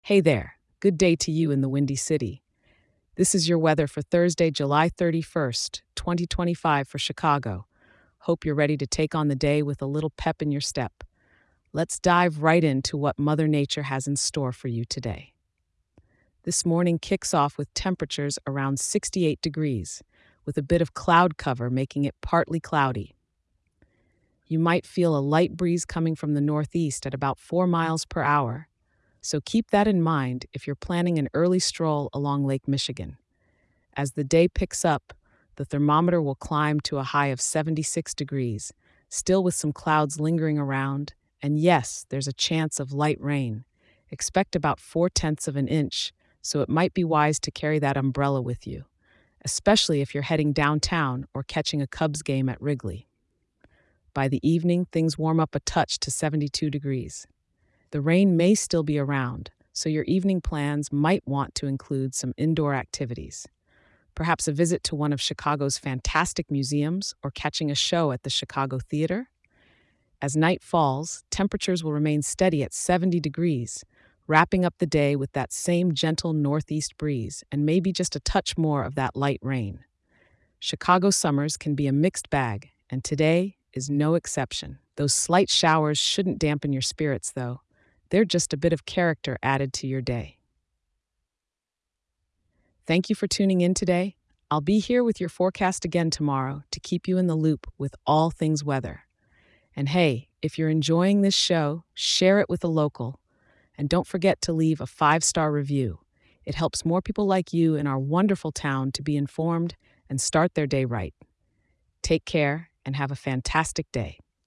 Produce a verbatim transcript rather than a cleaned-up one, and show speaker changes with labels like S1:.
S1: Hey there, good day to you in the Windy City. This is your weather for Thursday, July thirty-first, twenty twenty-five for Chicago. Hope you're ready to take on the day with a little pep in your step. Let's dive right into what Mother Nature has in store for you today. This morning kicks off with temperatures around sixty-eight degrees, with a bit of cloud cover making it partly cloudy. You might feel a light breeze coming from the northeast at about four miles per hour, so keep that in mind if you're planning an early stroll along Lake Michigan. As the day picks up, the thermometer will climb to a high of seventy-six degrees, still with some clouds lingering around, and yes, there's a chance of light rain. Expect about four-tenths of an inch, so it might be wise to carry that umbrella with you, especially if you're heading downtown or catching a Cubs game at Wrigley. By the evening, things warm up a touch to seventy-two degrees. The rain may still be around, so your evening plans might want to include some indoor activities. Perhaps a visit to one of Chicago's fantastic museums or catching a show at the Chicago Theater. As night falls, temperatures will remain steady at seventy degrees, wrapping up the day with that same gentle northeast breeze and maybe just a touch more of that light rain. Chicago summers can be a mixed bag, and today is no exception. Those slight showers shouldn't dampen your spirits, though. They're just a bit of character added to your day. Thank you for tuning in today. I'll be here with your forecast again tomorrow to keep you in the loop with all things weather. And hey, if you're enjoying this show, share it with a local. And don't forget to leave a five-star review. It helps more people like you in our wonderful town to be informed and start their day right. Take care and have a fantastic day.